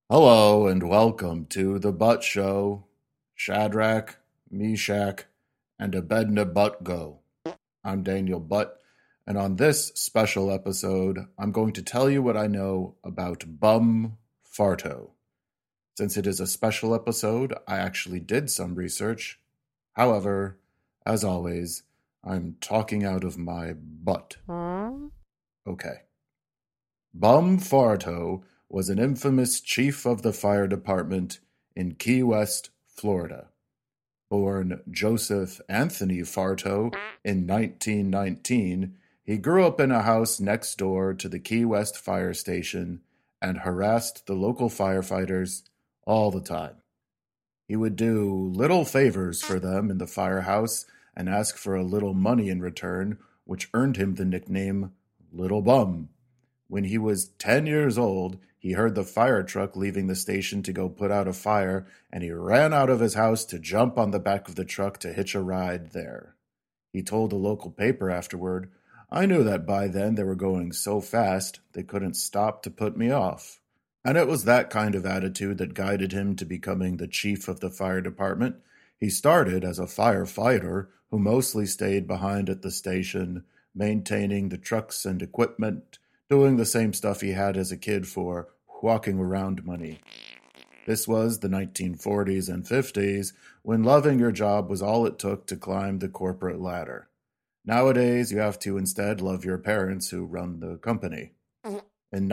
Hello and welcome to The Butt Show. Shadrach, Meshach, and Abednego. I'm Daniel Butt, and on this special episode, I'm going to tell you what I know about Bum Farto. Since it is a special episode, I actually did some research. However, as always, I'm talking out of my butt. Okay. Bum Farto was an infamous chief of the fire department in Key West, Florida. Born Joseph Anthony Farto in 1919, he grew up in a house next door to the Key West fire station and harassed the local firefighters all the time. He would do little favors for them in the firehouse and ask for a little money in return, which earned him the nickname Little Bum. When he was 10 years old, he heard the fire truck leaving the station to go put out a fire, and he ran out of his house to jump on the back of the truck to hitch a ride there. He told a local paper afterward, "I knew that by then they were going so fast they couldn't stop to put me off." And it was that kind of attitude that guided him to becoming the chief of the fire department. He started as a firefighter who mostly stayed behind at the station, maintaining the trucks and equipment, doing the same stuff he had as a kid for walking around money. This was the 1940s and 50s, when loving your job was all it took to climb the corporate ladder. Nowadays, you have to instead love your parents who run the company. In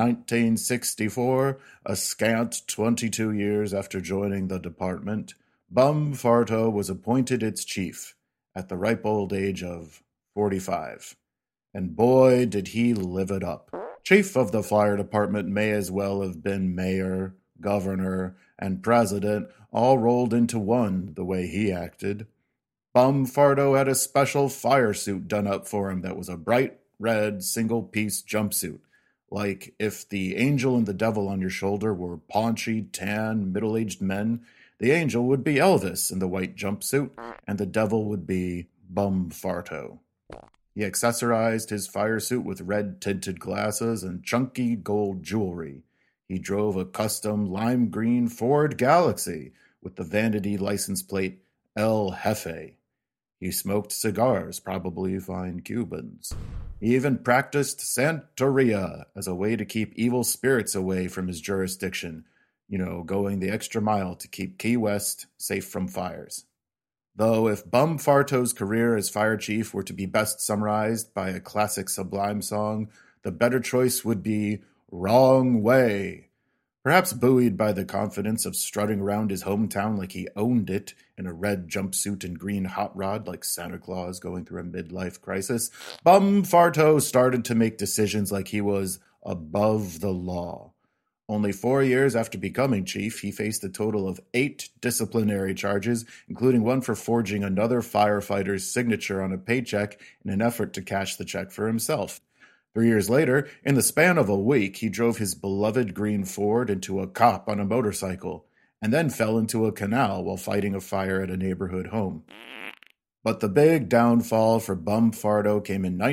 1964, a scant 22 years after joining the department, Bum Farto was appointed its chief at the ripe old age of 45. And boy, did he live it up. Chief of the fire department may as well have been mayor, governor, and president all rolled into one the way he acted. Bum Farto had a special fire suit done up for him that was a bright red single-piece jumpsuit. Like if the angel and the devil on your shoulder were paunchy, tan, middle-aged men, the angel would be Elvis in the white jumpsuit, and the devil would be Bum Farto. He accessorized his fire suit with red-tinted glasses and chunky gold jewelry. He drove a custom lime green Ford Galaxy with the vanity license plate El Jefe. He smoked cigars, probably fine Cubans. He even practiced Santeria as a way to keep evil spirits away from his jurisdiction, going the extra mile to keep Key West safe from fires. Though if Bum Farto's career as fire chief were to be best summarized by a classic Sublime song, the better choice would be Wrong Way. Perhaps buoyed by the confidence of strutting around his hometown like he owned it in a red jumpsuit and green hot rod like Santa Claus going through a midlife crisis, Bum Farto started to make decisions like he was above the law. Only 4 years after becoming chief, he faced a total of 8 disciplinary charges, including one for forging another firefighter's signature on a paycheck in an effort to cash the check for himself. 3 years later, in the span of a week, he drove his beloved green Ford into a cop on a motorcycle, and then fell into a canal while fighting a fire at a neighborhood home. But the big downfall for Bum Farto came in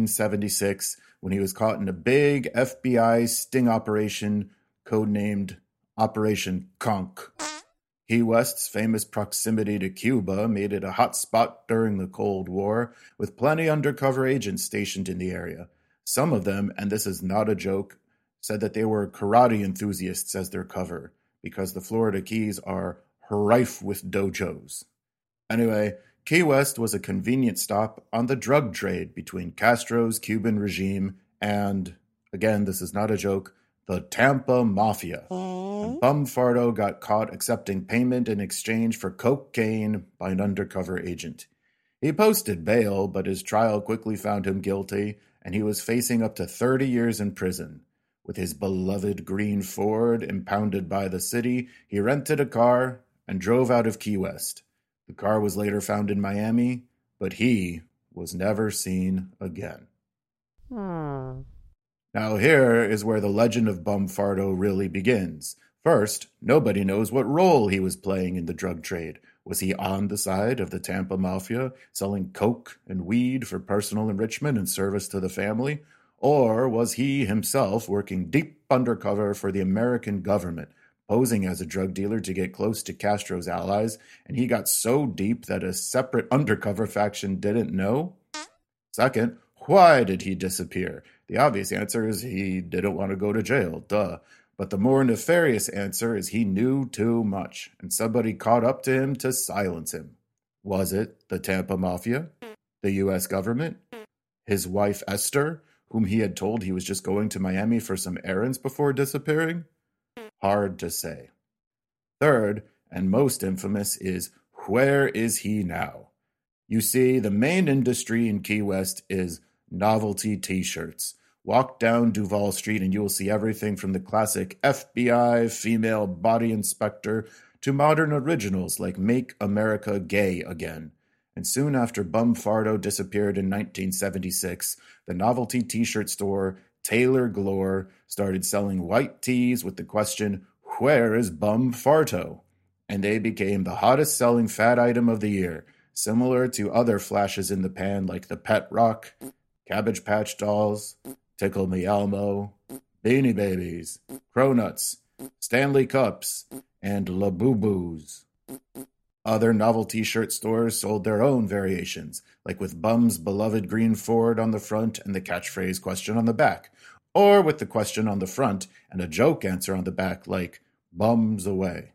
1976, when he was caught in a big FBI sting operation codenamed Operation Conch. Key West's famous proximity to Cuba made it a hot spot during the Cold War, with plenty undercover agents stationed in the area. Some of them, and this is not a joke, said that they were karate enthusiasts as their cover, because the Florida Keys are rife with dojos. Anyway, Key West was a convenient stop on the drug trade between Castro's Cuban regime and, again, this is not a joke, the Tampa Mafia. And Bum Farto got caught accepting payment in exchange for cocaine by an undercover agent. He posted bail, but his trial quickly found him guilty, and he was facing up to 30 years in prison. With his beloved green Ford impounded by the city, he rented a car and drove out of Key West. The car was later found in Miami, but he was never seen again. Now here is where the legend of Bum Farto really begins. First, nobody knows what role he was playing in the drug trade. Was he on the side of the Tampa Mafia, selling coke and weed for personal enrichment and service to the family? Or was he himself working deep undercover for the American government, posing as a drug dealer to get close to Castro's allies, and he got so deep that a separate undercover faction didn't know? Second, why did he disappear? The obvious answer is he didn't want to go to jail, duh. But the more nefarious answer is he knew too much, and somebody caught up to him to silence him. Was it the Tampa Mafia? The U.S. government? His wife Esther, whom he had told he was just going to Miami for some errands before disappearing? Hard to say. Third, and most infamous, is where is he now? You see, the main industry in Key West is novelty t-shirts. Walk down Duval Street and you will see everything from the classic FBI female body inspector to modern originals like Make America Gay Again. And soon after Bum Fardo disappeared in 1976, the novelty t-shirt store Taylor Glore started selling white tees with the question, where is Bum Farto? And they became the hottest selling fad item of the year, similar to other flashes in the pan like the Pet Rock, Cabbage Patch Dolls, Tickle Me Elmo, Beanie Babies, Cronuts, Stanley Cups, and Labubu's. Other novelty shirt stores sold their own variations, like with Bum's beloved green Ford on the front and the catchphrase question on the back, or with the question on the front and a joke answer on the back like, Bums away.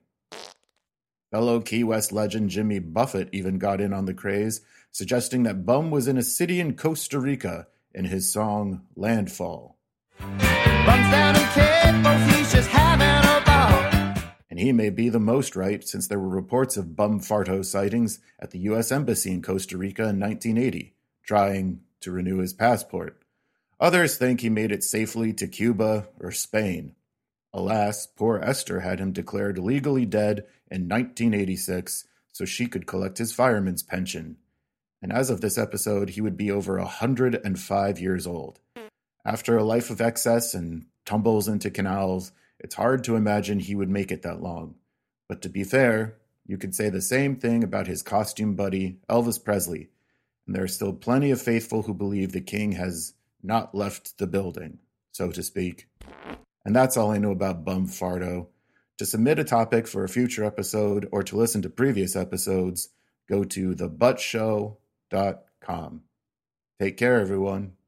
Fellow Key West legend Jimmy Buffett even got in on the craze, suggesting that Bum was in a city in Costa Rica in his song Landfall. Bum's down in Cape, he's just having a ball. And he may be the most right, since there were reports of Bum Farto sightings at the U.S. Embassy in Costa Rica in 1980, trying to renew his passport. Others think he made it safely to Cuba or Spain. Alas, poor Esther had him declared legally dead in 1986 so she could collect his fireman's pension. And as of this episode, he would be over 105 years old. After a life of excess and tumbles into canals, it's hard to imagine he would make it that long. But to be fair, you could say the same thing about his costume buddy, Elvis Presley, and there are still plenty of faithful who believe the king has not left the building, so to speak. And that's all I know about Bum Farto. To submit a topic for a future episode or to listen to previous episodes, go to thebuttshow.com. Take care, everyone.